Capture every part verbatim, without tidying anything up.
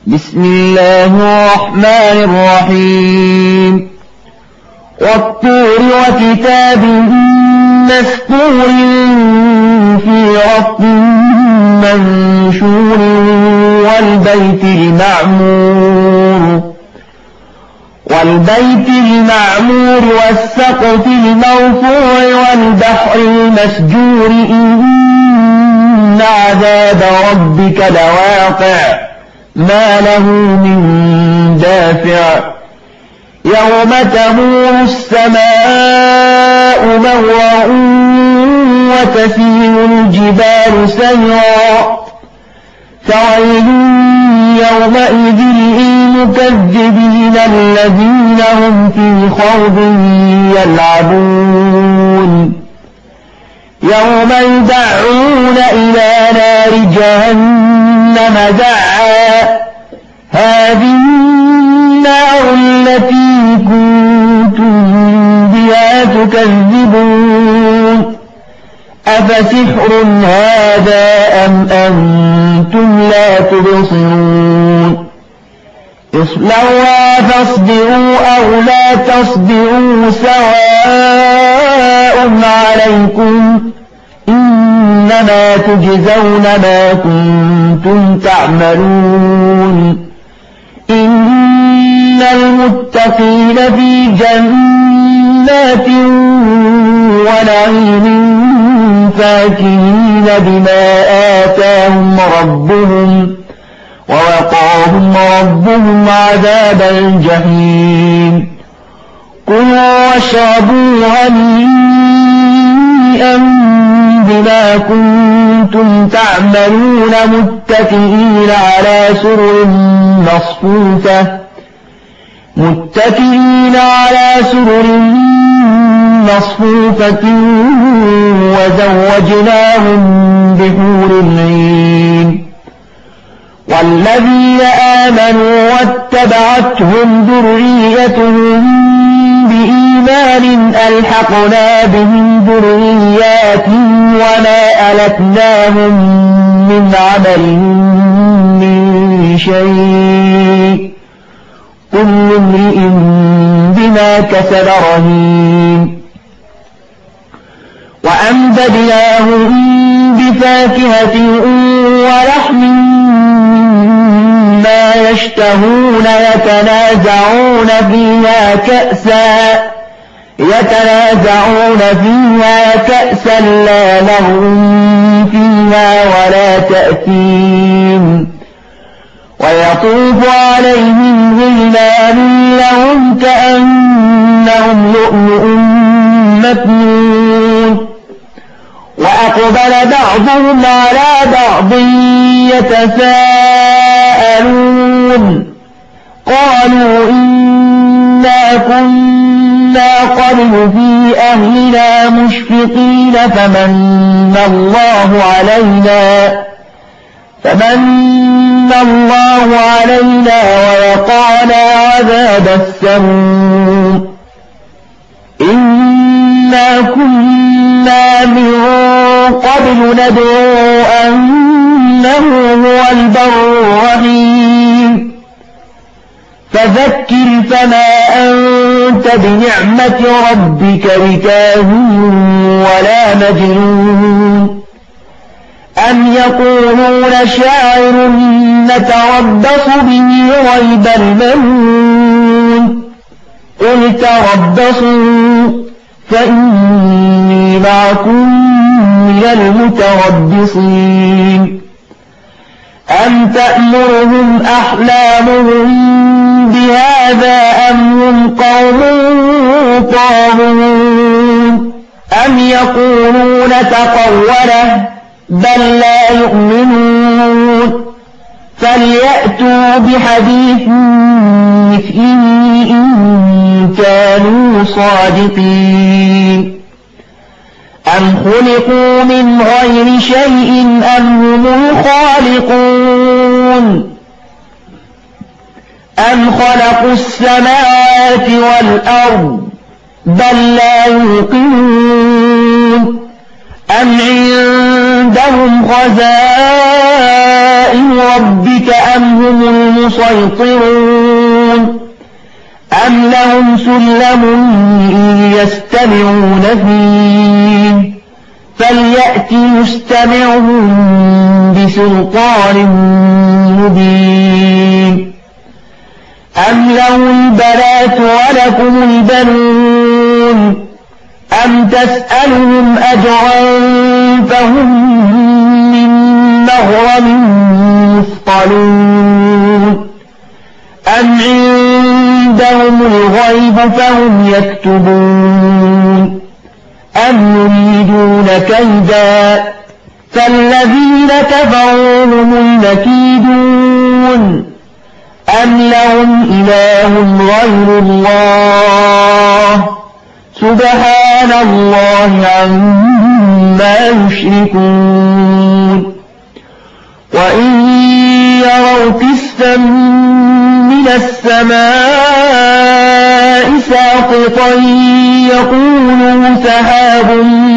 بسم الله الرحمن الرحيم والطور وكتاب مسطور في رق منشور والبيت المعمور والبيت المعمور والسقف المرفوع والبحر المسجور إن عذاب ربك لواقع ما له من دافع يوم تمور السماء مورا وتسير الجبال سيرا فويل يومئذ للمكذبين الذين هم في خوض يلعبون يوم يدعون إلى نار جهنم دعا هذه النار التي كنتم بها تكذبون أفسحر هذا أم أنتم لا تبصرون اصلوها فاصبروا أو لا تصبروا سواء عليكم إنما تجزون ما كنتم تعملون إن المتقين في جنات ونعيم فاكهين بما آتاهم ربهم ووقاهم ربهم عذاب الجحيم كلوا واشربوا هنيئا بما كنتم تعملون متكئين على سرر مصفوفة متكئين على سرر مصفوفة وزوجناهم بحور عين والذين آمنوا واتبعتهم ذريتهم بإيمان ألحقنا بهم ذرياتهم وما ألتناهم من عملهم من شيء كل امرئ بما كسب رهين وأمددناهم بفاكهة ولحم ما يشتهون يتنازعون فيها كأسا يتنازعون فيها كأسا لا لغو فيها ولا تأثيم ويطوف عليهم غلمان لهم كأنهم لؤلؤ مكنون وأقبل بعضهم على بعض يتساءلون قالوا إنا كنا قبل في أهلنا مشفقين فمن الله علينا فمن الله علينا ووقانا عذاب السموم إنا كنا من قبل ندعو أنه هو البر الرحيم فذكر فما أنت بنعمة ربك بكاهن ولا مجنون أم يقولون شاعر نتربص به ريب المنون قل تربصوا فإني معكم من المتربصين أم تأمرهم أحلامهم بهذا أم هم قوم طاغون أم يقولون تقوله بل لا يؤمنون فليأتوا بحديث مثله إن كانوا صادقين أم خلقوا من غير شيء أم هم الخالقون أم خلقوا السماوات والأرض بل لا يوقنون أم عندهم خزائن ربك أم هم يسيطرون أم لهم سلم يستمعون فيه فليأت مستمعهم بسلطان مبين أم لهم البنات ولكم البنون أم تسألهم أجرا فهم من مغرم مثقلون أم عندهم الغيب فهم يكتبون أم يريدون كيدا فالذين كفروا هم المكيدون أم لهم إله غير الله سبحان الله عما يشركون وإن يروا كسفا من السماء ساقطا يقولوا سحاب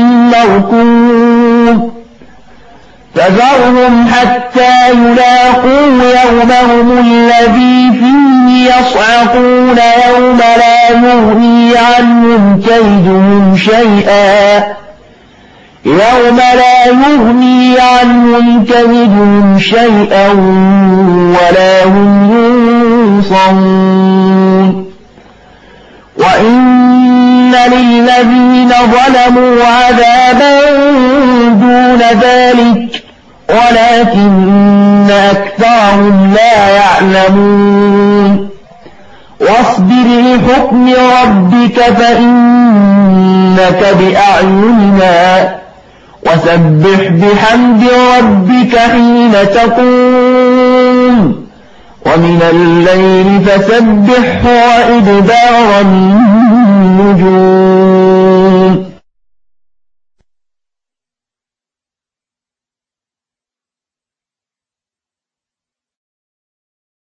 مركوب فذرهم حتى يلاقوا يومهم الذي فيه يصعقون يوم لا يغني عنهم كيدهم شيئا يوم لا يغني عنهم كيدهم شيئا ولا هم ينصرون وإن للذين ظلموا عذابا دون ذلك ولكن أكثرهم لا يعلمون واصبر لحكم ربك فإنك بأعيننا وسبح بحمد ربك حين تقوم ومن الليل فسبحه وإدبار النجوم